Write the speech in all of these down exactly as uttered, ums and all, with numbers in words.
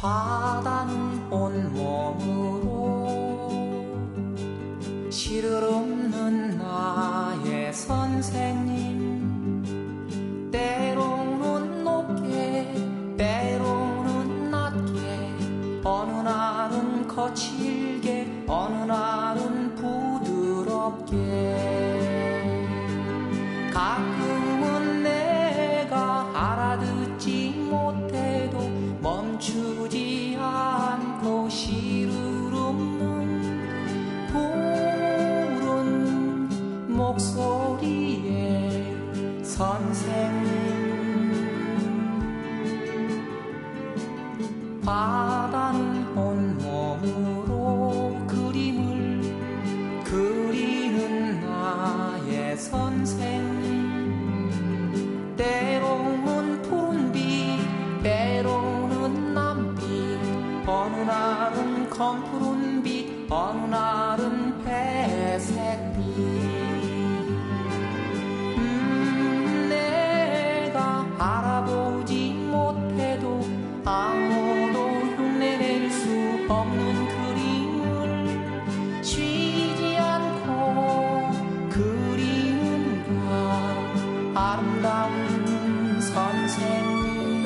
바다는 온몸으로 실을 없는 나의 선생님, 때로는 높게 때로는 낮게, 어느 날은 거칠게 어느 날은 부드럽게, 가끔은 내가 알아듣지 못해도 멈추지 않고 시를 읊는 푸른 목소리의 선생님, 바다는 온몸으로 그림을 그리는 나의 선생님, 때로는 푸른빛 때로는 남빛, 어느 날은 검푸른빛 어느 날은 회색빛. 음, 내가 알아보지 못해도 아무도 흉내낼 수 없는 그림을 쉬지 않고 그리는가, 아름다운 선생님.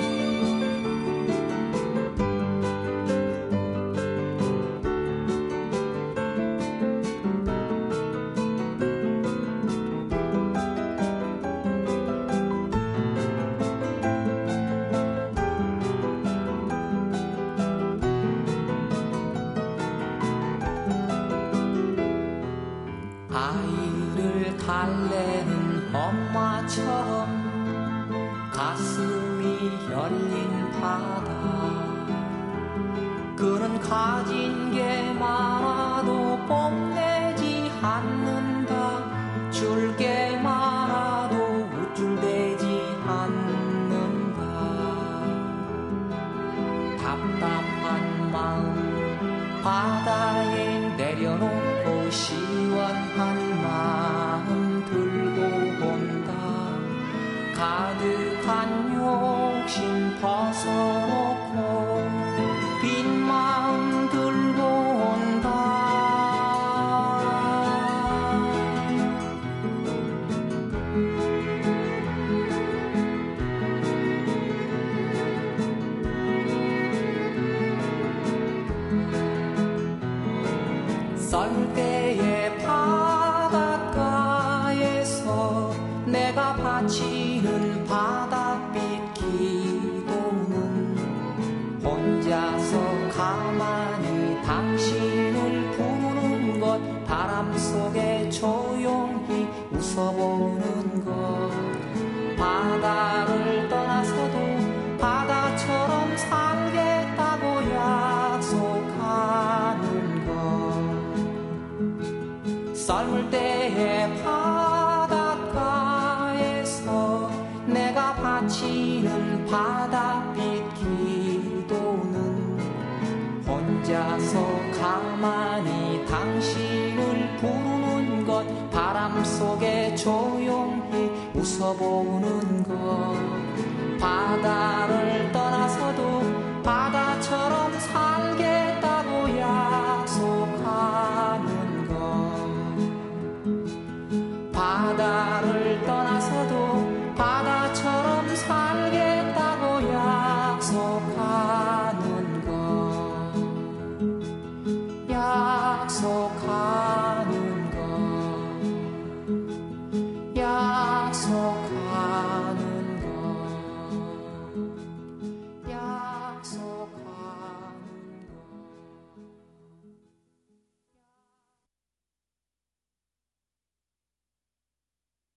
아이를 달래는 엄마처럼 가슴이 열린 바다, 그는 가진 게 많아도 뽐내지 않는다, 줄 게 많아도 우쭐대지 않는다. 답답한 마음 바다에 내려놓고 시원한 마음 들고 온다, 가득한 욕심 벗어놓고 빈 마음 들고 온다. 썰 때의 바닷가에서 내가 바치는 바닷빛 기도는 혼자서 가만히 당신을 부르는 것, 바람 속에 조용히 웃어보는 것, 바다를 떠나서도 바다처럼 살겠다고 약속하는 것. 썰물 때의 바닷가에서 내가 바치는 바닷빛 기도는 혼자서 가만히 당신을 부르는 것, 바람 속에 조용히 웃어보는 것, 바다를 떠나서